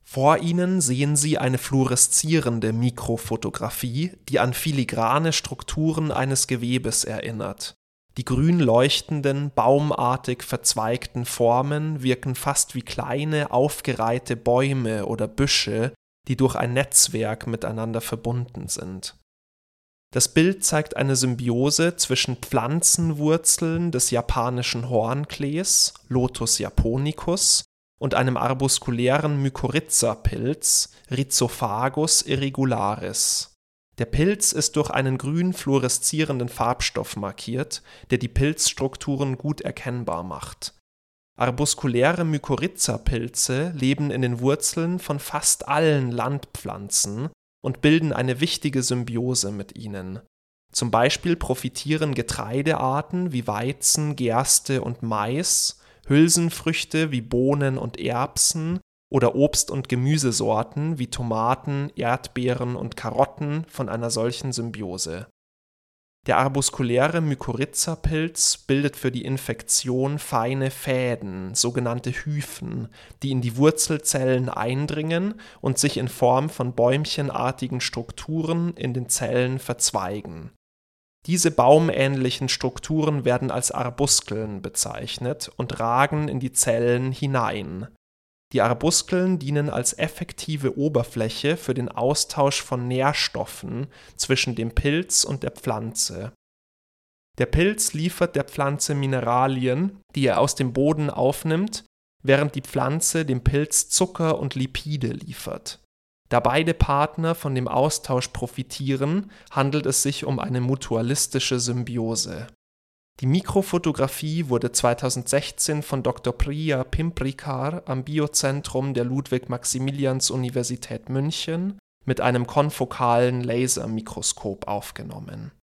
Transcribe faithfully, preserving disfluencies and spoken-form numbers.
Vor ihnen sehen Sie eine fluoreszierende Mikrofotografie, die an filigrane Strukturen eines Gewebes erinnert. Die grün leuchtenden, baumartig verzweigten Formen wirken fast wie kleine, aufgereihte Bäume oder Büsche, die durch ein Netzwerk miteinander verbunden sind. Das Bild zeigt eine Symbiose zwischen Pflanzenwurzeln des japanischen Hornklees, Lotus japonicus, und einem arbuskulären Mykorrhiza-Pilz, Rhizophagus irregularis. Der Pilz ist durch einen grün fluoreszierenden Farbstoff markiert, der die Pilzstrukturen gut erkennbar macht. Arbuskuläre Mykorrhiza-Pilze leben in den Wurzeln von fast allen Landpflanzen und bilden eine wichtige Symbiose mit ihnen. Zum Beispiel profitieren Getreidearten wie Weizen, Gerste und Mais, Hülsenfrüchte wie Bohnen und Erbsen oder Obst- und Gemüsesorten wie Tomaten, Erdbeeren und Karotten von einer solchen Symbiose. Der arbuskuläre Mykorrhiza-Pilz bildet für die Infektion feine Fäden, sogenannte Hyphen, die in die Wurzelzellen eindringen und sich in Form von bäumchenartigen Strukturen in den Zellen verzweigen. Diese baumähnlichen Strukturen werden als Arbuskeln bezeichnet und ragen in die Zellen hinein. Die Arbuskeln dienen als effektive Oberfläche für den Austausch von Nährstoffen zwischen dem Pilz und der Pflanze. Der Pilz liefert der Pflanze Mineralien, die er aus dem Boden aufnimmt, während die Pflanze dem Pilz Zucker und Lipide liefert. Da beide Partner von dem Austausch profitieren, handelt es sich um eine mutualistische Symbiose. Die Mikrofotografie wurde zweitausendsechzehn von Doktor Priya Pimprikar am Biozentrum der Ludwig-Maximilians-Universität München mit einem konfokalen Lasermikroskop aufgenommen.